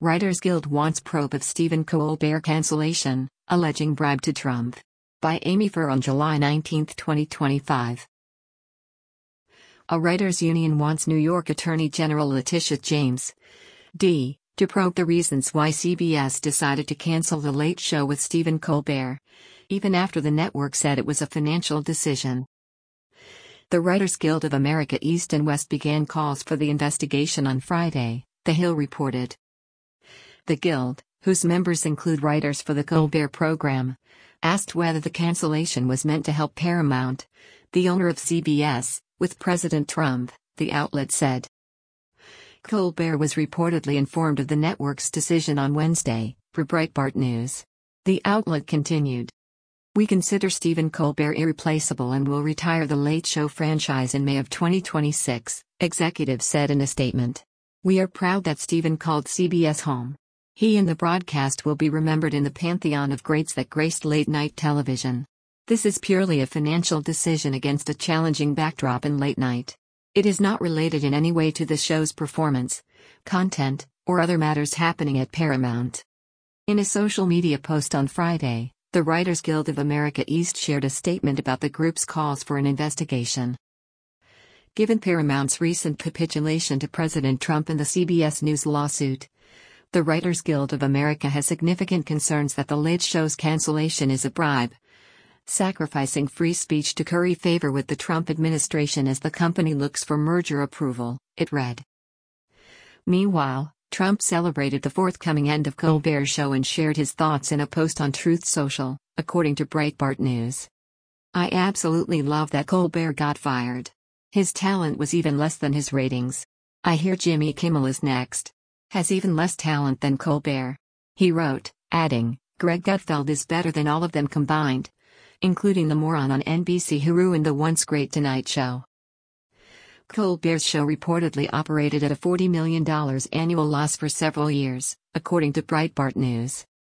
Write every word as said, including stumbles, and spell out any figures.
Writers Guild wants probe of Stephen Colbert cancellation, alleging bribe to Trump. By Amy Furr on July nineteenth, twenty twenty-five. A writers' union wants New York Attorney General Letitia James, D., to probe the reasons why C B S decided to cancel The Late Show with Stephen Colbert, even after the network said it was a financial decision. The Writers Guild of America East and West began calls for the investigation on Friday, The Hill reported. The Guild, whose members include writers for the Colbert program, asked whether the cancellation was meant to help Paramount, the owner of C B S, with President Trump, the outlet said. Colbert was reportedly informed of the network's decision on Wednesday, per Breitbart News. The outlet continued. We consider Stephen Colbert irreplaceable and will retire the Late Show franchise in May of twenty twenty-six, executives said in a statement. We are proud that Stephen called C B S home. He and the broadcast will be remembered in the pantheon of greats that graced late-night television. This is purely a financial decision against a challenging backdrop in late night. It is not related in any way to the show's performance, content, or other matters happening at Paramount. In a social media post on Friday, the Writers Guild of America East shared a statement about the group's calls for an investigation. Given Paramount's recent capitulation to President Trump in the C B S News lawsuit, the Writers Guild of America has significant concerns that The Late Show's cancellation is a bribe, sacrificing free speech to curry favor with the Trump administration as the company looks for merger approval, it read. Meanwhile, Trump celebrated the forthcoming end of Colbert's show and shared his thoughts in a post on Truth Social, according to Breitbart News. I absolutely love that Colbert got fired. His talent was even less than his ratings. I hear Jimmy Kimmel is next. Has even less talent than Colbert. He wrote, adding, Greg Gutfeld is better than all of them combined, including the moron on N B C who ruined the once great Tonight Show. Colbert's show reportedly operated at a forty million dollars annual loss for several years, according to Breitbart News.